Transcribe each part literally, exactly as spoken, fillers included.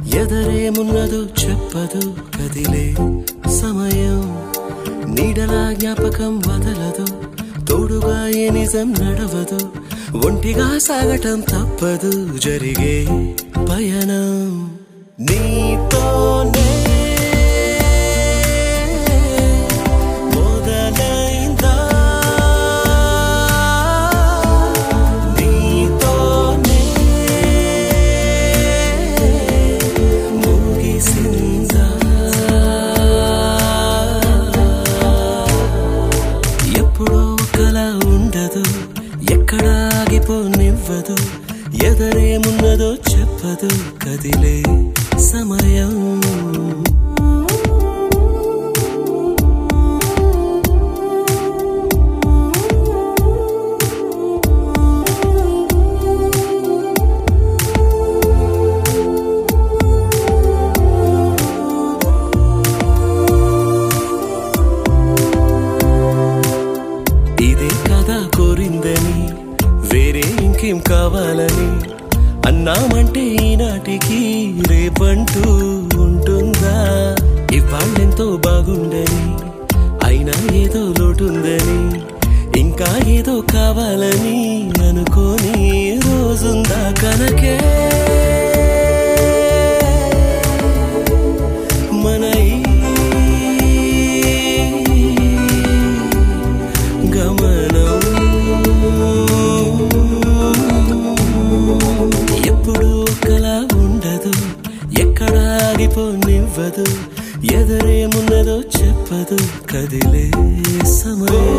ఎదరేమున్నదో చెప్పదు కదిలే సమయం నీడలా జ్ఞాపకం వదలదు తోడుగా ఏ నిజం నడవదు ఒంటిగా సాగటం తప్పదు జరిగే పయనం నీతోనే ఎక్కడా ఆగిపోనివ్వదు ఎదరేమున్నదో చెప్పదు కదిలే సమయం ఇదే కదా కోరిందని వేరే ఇంకేం కావాలని అన్నామంటే ఈనాటికి రేపంటూ ఉంటుందా ఇవాళ్ళెంతో బాగుండని అయినా ఏదో లోటుందని ఇంకా ఏదో కావాలని అనుకోని రోజుందా కనకే మన గమనం ఎప్పుడు ఒకలా ఉండదు ఎక్కడా ఆగిపోనివ్వదు ఎదరేమున్నదో చెప్పదు కదిలే సమయం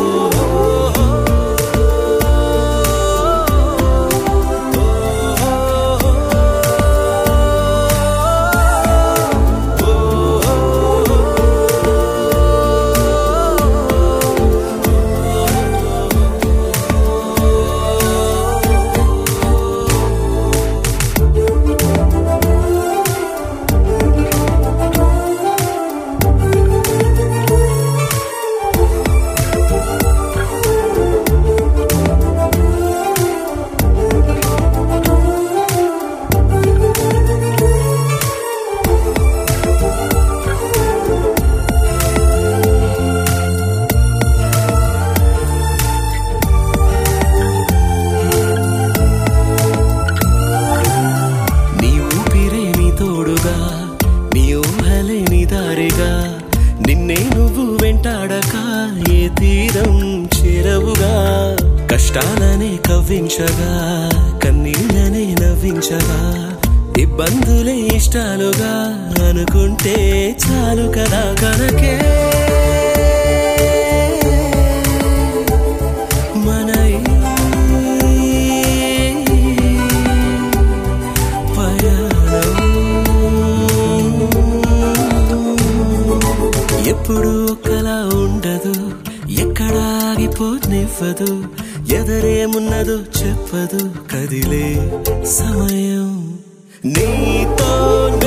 నిన్నే నువ్వు వెంటాడక ఏ తీరం చేరవుగా కష్టాలనే కవ్వించగా కన్నీళ్ళనే నవ్వించగా ఇబ్బందులే ఇష్టాలుగా అనుకుంటే చాలు కదా కనకే మన ఎప్పుడు ఒకలా ఉండదు ఎక్కడా ఆగిపోనివ్వదు ఎదరేమున్నదో చెప్పదు కదిలే సమయం నీతో